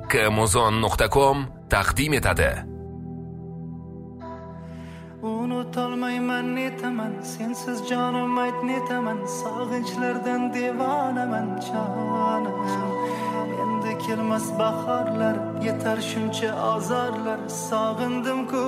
kmuzon.com taqdim etadi. Unutolmayman netaman, sensiz jonim ayt netaman, sog'inchlardan devonaman jonim. Endi kelmas bahorlar, yetar shuncha azorlar, sog'indim-ku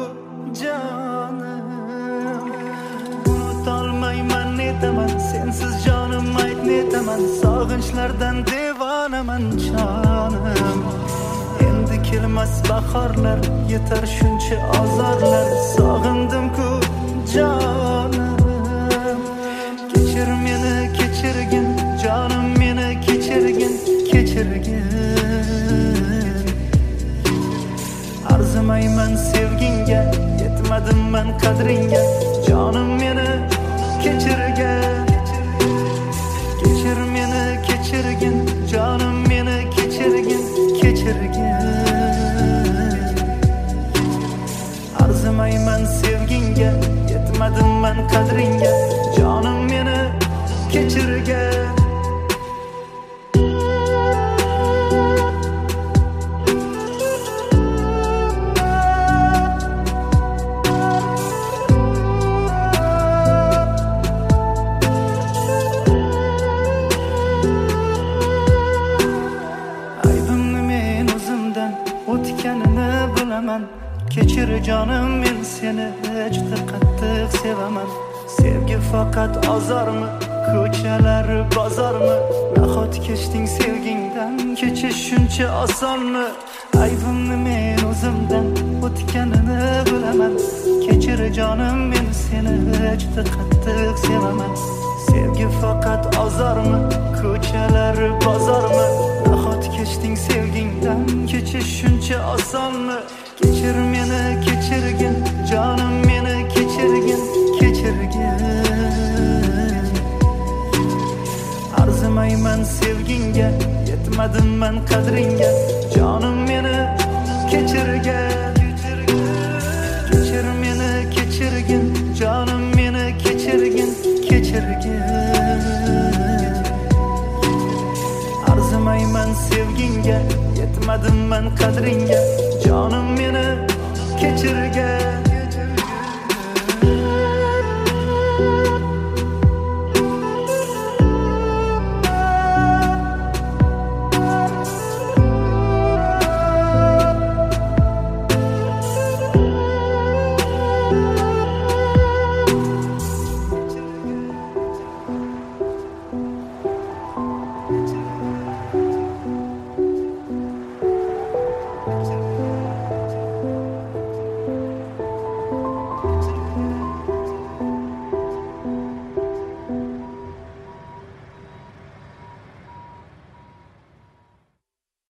jonim. Unutolmayman netaman, sensiz jonim ayt netaman, sog'inchlardan devonaman jonim. Endi kelmas bahorlar, yetar shuncha azorlar, sog'indim-ku jonim. Kechir meni kechirgin, jonim meni kechirgin, kechirgin. Arzimayman sevginga, yetmadim men qadringga, jonim meni kechirgin. Kechir meni kechirgin, jonim meni kechirgin, kechirgin. Arzimayman sevginga, yetmadim men qadringga, jonim meni kechirgin. Kechir jonim, men seni juda qattiq sevaman. Sevgi faqat ozormi, ko'chalar bozormi? Nahot kechding sevgingdan, kechish shuncha osonmi? Aybimni men o'zimdan o'tganini bilaman. Kechir jonim, men seni juda qattiq sevaman. Sevgi faqat ozormi, ko'chalar bozormi? Nahot kechding sevgingdan, kechish shuncha osonmi? Kechir meni kechirgin, jonim meni kechirgin, kechirgin. Arzimayman sevginga, yetmadim men qadringga, jonim meni kechirgin. Kechir meni kechirgin, jonim meni kechirgin, kechirgin. Arzimayman sevginga, yetmadim men qadringga, jonim meni kechirgin.